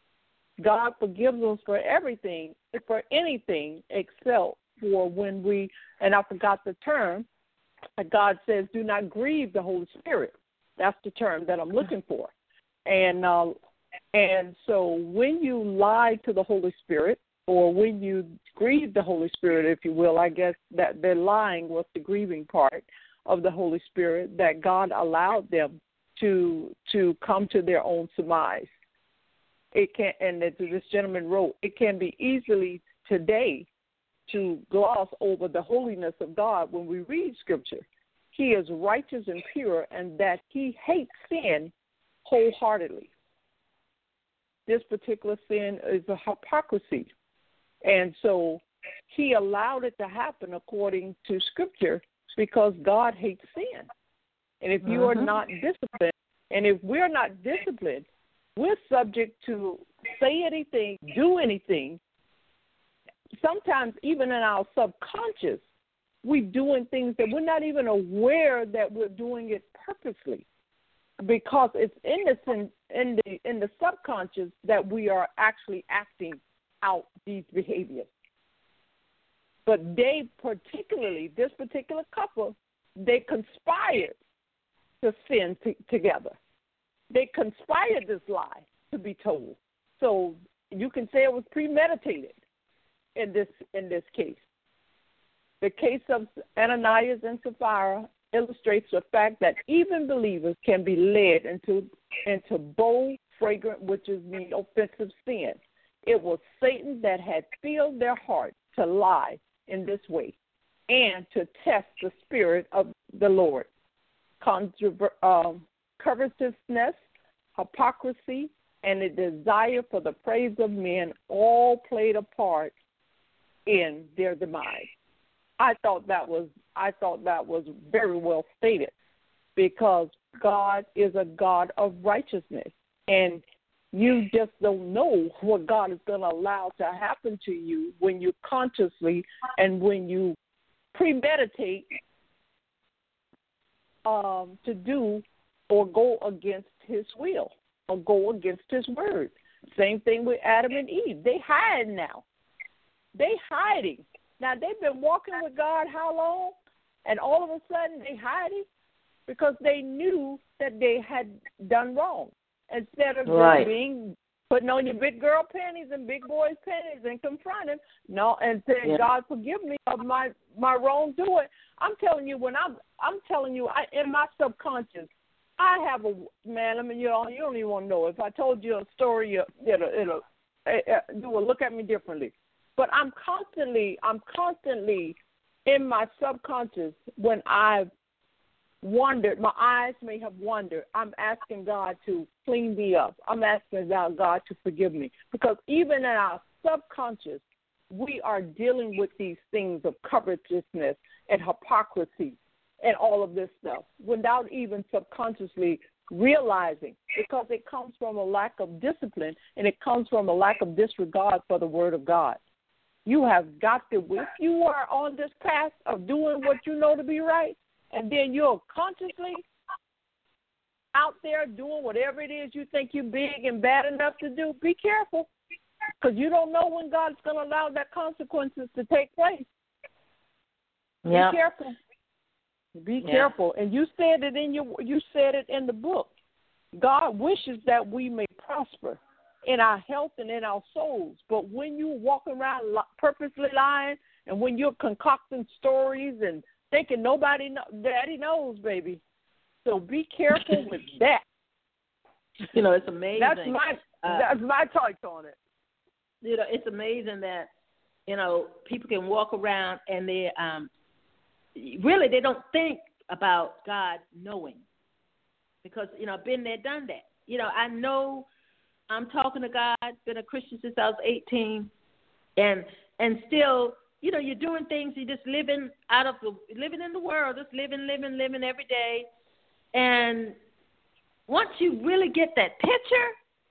God forgives us for everything, for anything except for when we, and I forgot the term, God says, do not grieve the Holy Spirit. That's the term that I'm looking for. And uh, and so when you lie to the Holy Spirit, or when you grieve the Holy Spirit, if you will, I guess that the lying was the grieving part of the Holy Spirit, that God allowed them to to come to their own surmise. It can, and this gentleman wrote, it can be easily today to gloss over the holiness of God when we read Scripture. He is righteous and pure, and that He hates sin wholeheartedly. This particular sin is a hypocrisy, and so He allowed it to happen according to Scripture because God hates sin. And if you are not disciplined, and if we're not disciplined, we're subject to say anything, do anything. Sometimes even in our subconscious, we're doing things that we're not even aware that we're doing it purposely, because it's in the in, in the in the subconscious that we are actually acting out these behaviors. But they particularly, this particular couple, they conspired to sin t- together. They conspired this lie to be told. So you can say it was premeditated in this in this case. The case of Ananias and Sapphira illustrates the fact that even believers can be led into into bold, fragrant, which is mean offensive sin. It was Satan that had filled their heart to lie in this way and to test the spirit of the Lord. Controver- um, covetousness, hypocrisy, and a desire for the praise of men all played a part in their demise. I thought that was I thought that was very well stated, because God is a God of righteousness, and you just don't know what God is going to allow to happen to you when you consciously and when you premeditate um, to do or go against his will or go against his word. Same thing with Adam and Eve. They hide now. They hiding. Now, they've been walking with God how long? And all of a sudden they hiding because they knew that they had done wrong. Instead of right. just being putting on your big girl panties and big boys panties and confronting, no, and saying, yeah. God, forgive me of my, my wrongdoing. I'm telling you, when I'm I'm telling you, I, in my subconscious, I have a man. I mean, you know, you don't even want to know. If I told you a story, you, it'll, it'll, it, you will look at me differently. But I'm constantly, I'm constantly in my subconscious when I've wandered, my eyes may have wandered, I'm asking God to clean me up. I'm asking God to forgive me. Because even in our subconscious, we are dealing with these things of covetousness and hypocrisy and all of this stuff without even subconsciously realizing, because it comes from a lack of discipline and it comes from a lack of disregard for the word of God. You have got to, if you are on this path of doing what you know to be right, and then you're consciously out there doing whatever it is you think you're big and bad enough to do, be careful, because you don't know when God's going to allow that consequences to take place. Yep. Be careful. Be yep. careful. And you said it in your, you said it in the book. God wishes that we may prosper in our health and in our souls. But when you walk around purposely lying, and when you're concocting stories and thinking nobody, know, daddy knows, baby. So be careful with that. You know, it's amazing. That's my uh, that's my take on it. You know, it's amazing that, you know, people can walk around and they um really they don't think about God knowing, because you know I've been there, done that. You know, I know I'm talking to God. Been a Christian since I was eighteen, and and still. You know, you're doing things, you're just living out of the, living in the world, just living, living, living every day. And once you really get that picture,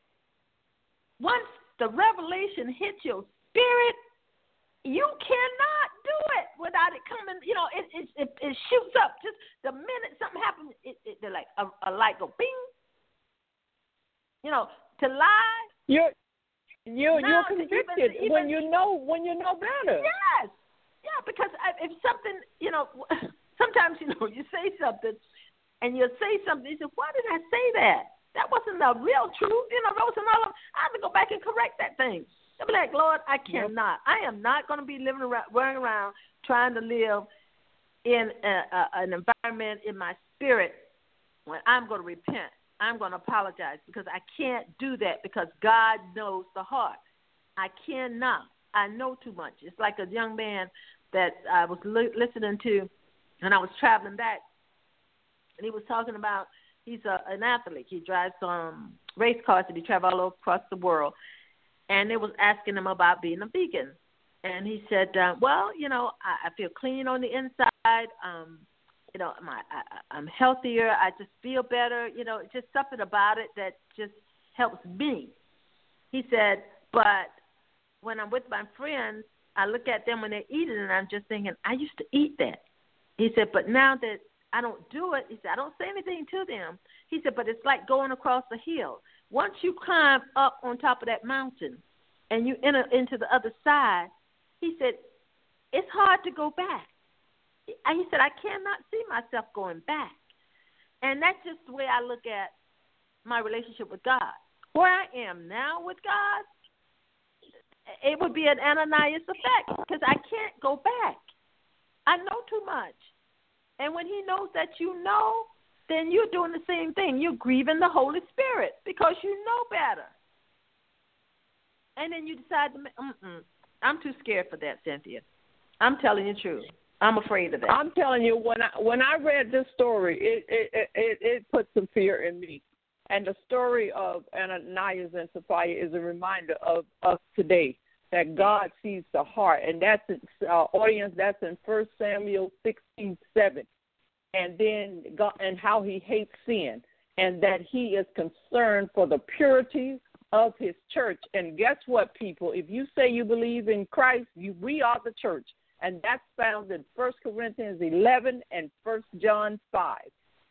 once the revelation hits your spirit, you cannot do it without it coming. You know, it it it, it shoots up. Just the minute something happens, it, it they're like a, a light go bing. You know, to lie. You're You no, you're convicted even, even, when you know when you know better. Yes, yeah, because if something, you know, sometimes you know you say something, and you say something. You say, "Why did I say that? That wasn't the real truth." You know, that wasn't all. Of, I have to go back and correct that thing. I'll be like, Lord, I cannot. I am not going to be living around, running around, trying to live in a, a, an environment in my spirit when I'm going to repent. I'm going to apologize, because I can't do that, because God knows the heart. I cannot. I know too much. It's like a young man that I was li- listening to, and I was traveling back, and he was talking about he's a, an athlete. He drives um, race cars, and he travels all across the world. And they was asking him about being a vegan. And he said, uh, well, you know, I, I feel clean on the inside. Um You know, my, I, I'm healthier. I just feel better. You know, just something about it that just helps me. He said, but when I'm with my friends, I look at them when they're eating, and I'm just thinking, I used to eat that. He said, but now that I don't do it, he said, I don't say anything to them. He said, but it's like going across a hill. Once you climb up on top of that mountain and you enter into the other side, he said, it's hard to go back. He said, I cannot see myself going back. And that's just the way I look at my relationship with God. Where I am now with God, it would be an Ananias effect, because I can't go back. I know too much. And when he knows that you know, then you're doing the same thing. You're grieving the Holy Spirit because you know better. And then you decide to, mm-mm, I'm too scared for that, Cynthia. I'm telling you the truth. I'm afraid of that. I'm telling you, when I when I read this story, it it it, it put some fear in me, And the story of Ananias and Sapphira is a reminder of us today that God sees the heart. And that's in, uh, audience, that's in First Samuel sixteen seven. And then God, and how he hates sin, and that he is concerned for the purity of his church. And guess what, people? If you say you believe in Christ, you, we are the church. And that's found in First Corinthians eleven and First John five.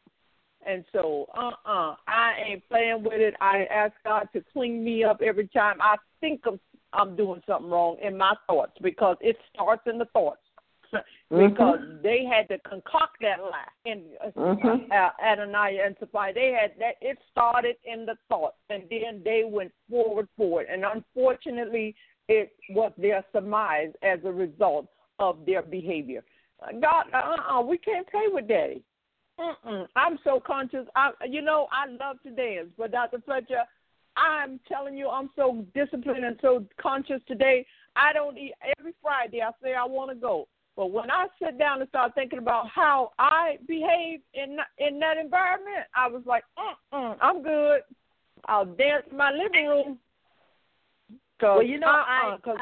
And so, uh-uh, I ain't playing with it. I ask God to clean me up every time I think of I'm doing something wrong in my thoughts, because it starts in the thoughts. Because mm-hmm. they had to concoct that lie. And mm-hmm. uh, Ananias and Sapphira, they had that. It started in the thoughts, and then they went forward for it. And unfortunately, it was their surmise as a result of their behavior. God, uh-uh, we can't play with Daddy. Mm-mm. I'm so conscious. I, you know, I love to dance, but Doctor Fletcher, I'm telling you, I'm so disciplined and so conscious today. I don't eat every Friday. I say I want to go. But when I sit down and start thinking about how I behave in in that environment, I was like, mm-mm, I'm good. I'll dance in my living room. Well, you know, uh-uh, I, I,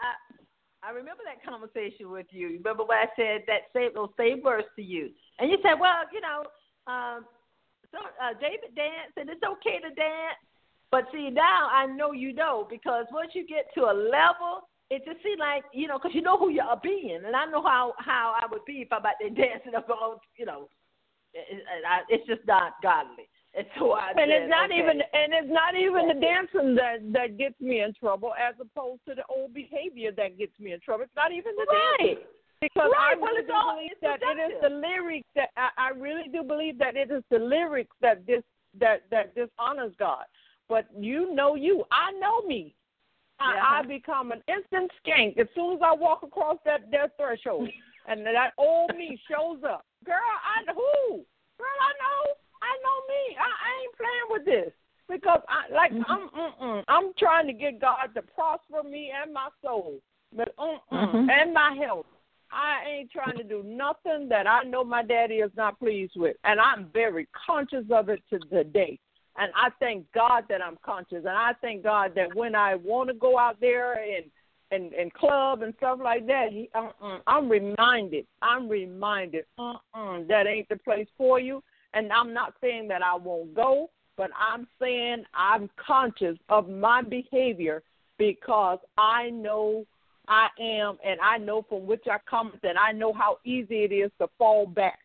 I I remember that conversation with you. You remember when I said that same those same words to you, and you said, well, you know, um, so uh, David danced, and it's okay to dance. But see, now I know you know, because once you get to a level, it just seems like, you know, because you know who you are being. And I know how, how I would be if I'm out there dancing about, you know, it, it, I, it's just not godly. And so I and said, it's not okay. even and it's not even the dancing that, that gets me in trouble, as opposed to the old behavior that gets me in trouble. It's not even the right. dancing. Because right. I well, really do all, believe that it is the lyrics that I, I really do believe that it is the lyrics that this that, that dishonors God. But you know you. I know me. I, yeah. I become an instant skank as soon as I walk across that, that threshold, and that old me shows up. Girl, I who? Girl, I know. I know me. I, I ain't playing with this, because I like mm-hmm. I'm mm-mm, I'm trying to get God to prosper me and my soul, but mm-hmm. and my health. I ain't trying to do nothing that I know my daddy is not pleased with, and I'm very conscious of it to today. And I thank God that I'm conscious, and I thank God that when I want to go out there and and, and club and stuff like that, he, uh-uh, I'm reminded, I'm reminded, uh-uh, that ain't the place for you. And I'm not saying that I won't go, but I'm saying I'm conscious of my behavior, because I know I am, and I know from which I come, and I know how easy it is to fall back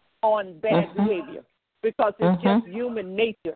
on bad mm-hmm. behavior, because it's mm-hmm. just human nature.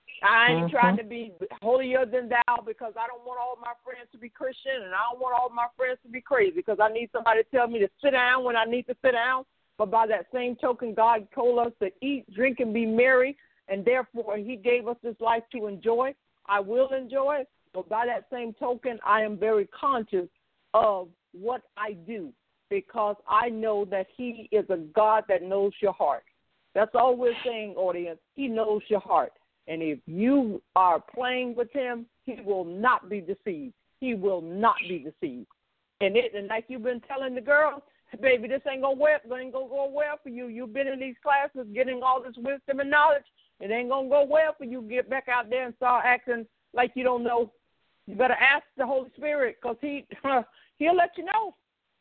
I ain't mm-hmm. trying to be holier than thou, because I don't want all my friends to be Christian, and I don't want all my friends to be crazy, because I need somebody to tell me to sit down when I need to sit down. But by that same token, God told us to eat, drink, and be merry, and therefore he gave us this life to enjoy. I will enjoy it, but by that same token, I am very conscious of what I do, because I know that he is a God that knows your heart. That's all we're saying, audience. He knows your heart. And if you are playing with him, he will not be deceived. He will not be deceived. And it, and like you've been telling the girls, baby, this ain't gonna work. Ain't gonna go well for you. You've been in these classes, getting all this wisdom and knowledge. It ain't gonna go well for you. Get back out there and start acting like you don't know. You better ask the Holy Spirit, because he he'll let you know.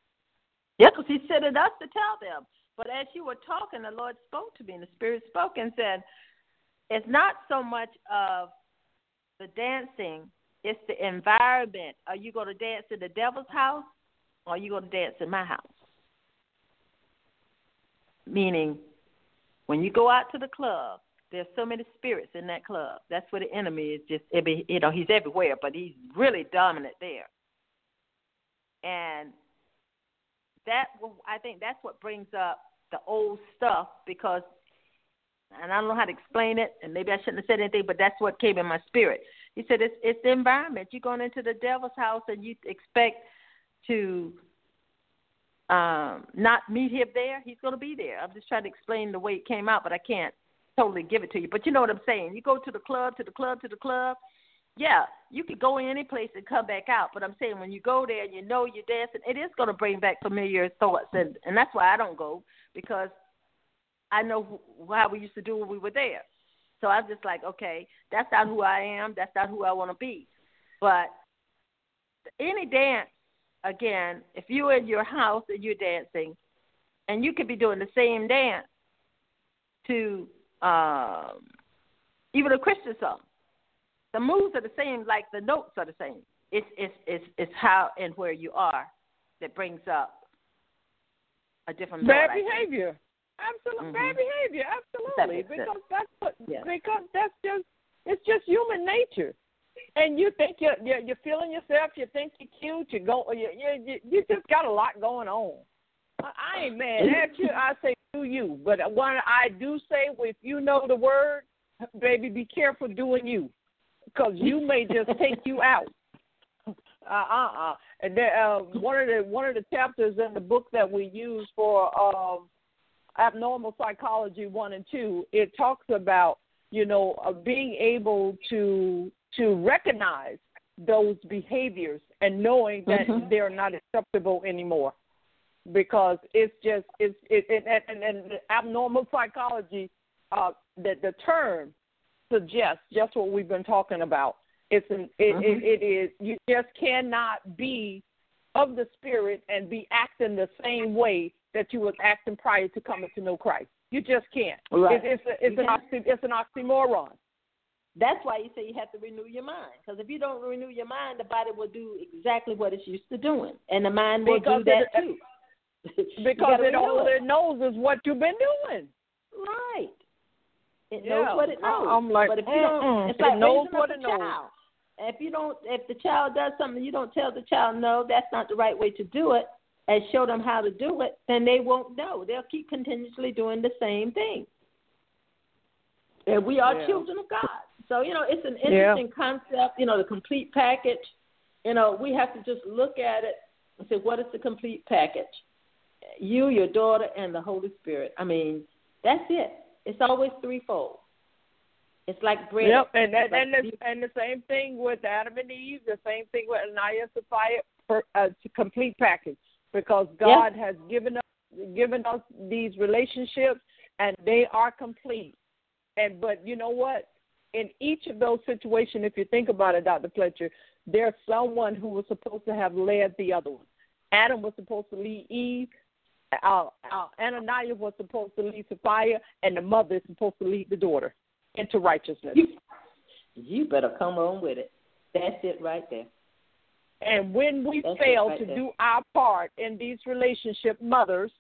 Yeah, because he sent us to tell them. But as you were talking, the Lord spoke to me, and the Spirit spoke and said, it's not so much of the dancing, it's the environment. Are you going to dance in the devil's house, or are you going to dance in my house? Meaning, when you go out to the club, there's so many spirits in that club. That's where the enemy is just, you know, he's everywhere, but he's really dominant there. And that, I think that's what brings up the old stuff, because, and I don't know how to explain it, and maybe I shouldn't have said anything, but that's what came in my spirit. He said, it's, it's the environment. You're going into the devil's house, and you expect to um, not meet him there. He's going to be there. I'm just trying to explain the way it came out, but I can't totally give it to you. But you know what I'm saying. You go to the club, to the club, to the club. Yeah, you could go in any place and come back out. But I'm saying when you go there and you know you're dancing, it is going to bring back familiar thoughts. And, and that's why I don't go, because I know how we used to do when we were there. So I'm just like, okay, that's not who I am. That's not who I want to be. But any dance, again, if you're in your house and you're dancing, and you could be doing the same dance to um, even a Christian song, the moves are the same, like the notes are the same. It's it's it's it's how and where you are that brings up a different bad note, behavior. Absolutely, mm-hmm. bad behavior. Absolutely, that because that's what yeah. because that's just it's just human nature. And you think you're you're, you're feeling yourself. You think you're cute. You go. You you you just got a lot going on. I ain't mad at you. I say do you. But what I do say, if you know the word, baby, be careful doing you, because you may just take you out. Uh uh uh. And there, uh, one of the one of the chapters in the book that we use for um, abnormal psychology one and two, it talks about you know uh, being able to to recognize those behaviors and knowing that mm-hmm. they're not acceptable anymore. Because it's just it's it, it and, and abnormal psychology, uh, that the term suggests just what we've been talking about. It's an it, mm-hmm. it, it is you just cannot be of the spirit and be acting the same way that you was acting prior to coming to know Christ. You just can't. Right. It's it's, a, it's an oxy, it's an oxymoron. That's why you say you have to renew your mind. Because if you don't renew your mind, the body will do exactly what it's used to doing, and the mind will because do that it, too. Because it all it knows is what you've been doing. Right. It yeah. knows what it knows. I'm like, but if you don't, mm-mm. it's like it knows raising what up it a knows. child. If you don't, if the child does something, you don't tell the child no, that's not the right way to do it, and show them how to do it, then they won't know. They'll keep continuously doing the same thing. And we are yeah. children of God. So, you know, it's an interesting yeah. concept, you know, the complete package. You know, we have to just look at it and say, what is the complete package? You, your daughter, and the Holy Spirit. I mean, that's it. It's always threefold. It's like bread. Yep, and that, like and, the, and the same thing with Adam and Eve, the same thing with Ananias and Sapphira, for a complete package. Because God yep. has given us given us these relationships, and they are complete. And but you know what? In each of those situations, if you think about it, Doctor Fletcher, there's someone who was supposed to have led the other one. Adam was supposed to lead Eve. Uh, uh, Ananias was supposed to lead Sapphira, and the mother is supposed to lead the daughter into righteousness. You, you better come on with it. That's it right there. And when we That's fail right to there. do our part in these relationship, mothers,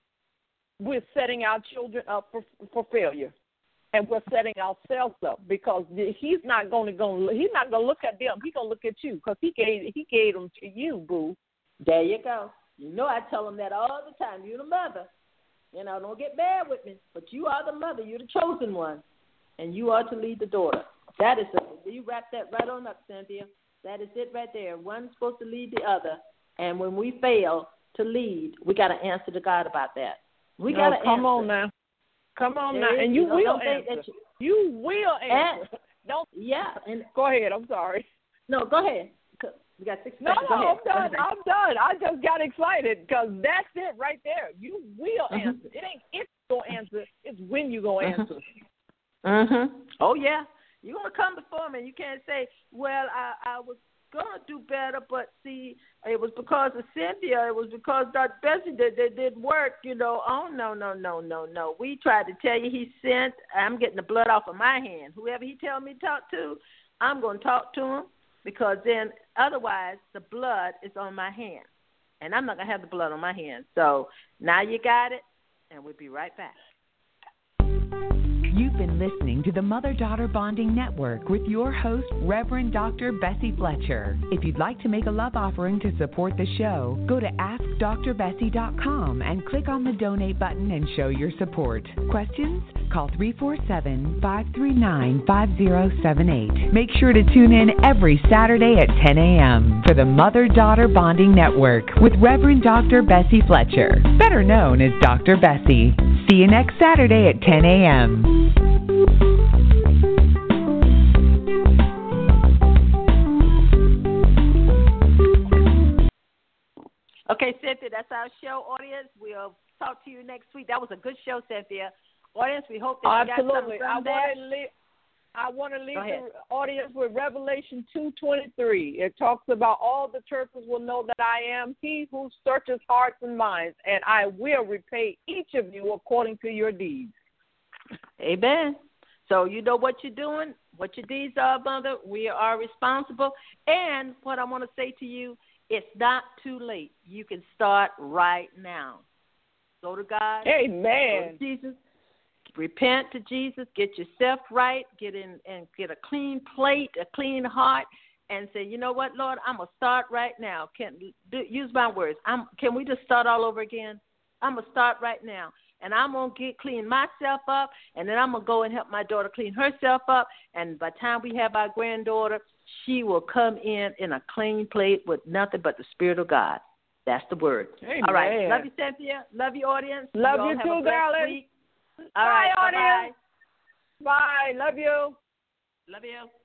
we're setting our children up for, for failure. And we're setting ourselves up because he's not going to go. He's not going to look at them. He's going to look at you because he gave he gave them to you, boo. There you go. You know I tell them that all the time. You're the mother. You know, don't get mad with me, but you are the mother. You're the chosen one, and you are to lead the daughter. That is it. You wrap that right on up, Cynthia. That is it right there. One's supposed to lead the other, and when we fail to lead, we got to answer to God about that. We got to oh, come answer. on now. Come on there now, is, and you, you know, will answer. You, you will answer. And, don't. Yeah. And go ahead. I'm sorry. No, go ahead. We got six no, seconds. No, go I'm ahead. done. I'm done. I just got excited because that's it right there. You will mm-hmm. answer. It ain't if you gonna answer. It's when you gonna mm-hmm. answer. Mhm. Oh yeah. You're gonna come before me. You can't say, "Well, I, I was gonna do better, but see, it was because of Cynthia. It was because Doctor Bessie did that didn't work." You know. Oh no, no, no, no, no. We tried to tell you he sent. I'm getting the blood off of my hand. Whoever he tell me to talk to, I'm gonna talk to him because then otherwise the blood is on my hand, and I'm not gonna have the blood on my hand. So now you got it, and we'll be right back. You've been listening to the Mother-Daughter Bonding Network with your host, Reverend Doctor Bessie Fletcher. If you'd like to make a love offering to support the show, go to ask dr bessie dot com and click on the donate button and show your support. Questions? Call three four seven, five three nine, five zero seven eight. Make sure to tune in every Saturday at ten a.m. for the Mother-Daughter Bonding Network with Reverend Doctor Bessie Fletcher, better known as Doctor Bessie. See you next Saturday at ten a.m. Okay, Cynthia, that's our show, audience. We'll talk to you next week. That was a good show, Cynthia. Audience, we hope that you Absolutely. got something from I that. want to leave, I want to leave the audience with Revelation two twenty-three. It talks about all the churches will know that I am he who searches hearts and minds, and I will repay each of you according to your deeds. Amen. So you know what you're doing, what your deeds are, mother. We are responsible. And what I want to say to you, it's not too late. You can start right now. Go to God. Amen. Go to Jesus. Repent to Jesus. Get yourself right. Get in and get a clean plate, a clean heart, and say, you know what, Lord, I'm gonna start right now. Can do, use my words. I'm. Can we just start all over again? I'm gonna start right now, and I'm gonna get clean myself up, and then I'm gonna go and help my daughter clean herself up. And by the time we have our granddaughter, she will come in in a clean plate with nothing but the Spirit of God. That's the word. Amen. All right. Love you, Cynthia. Love you, audience. Love you, you too, darling. Week. All right. Bye, audience. Bye. Bye. Love you. Love you.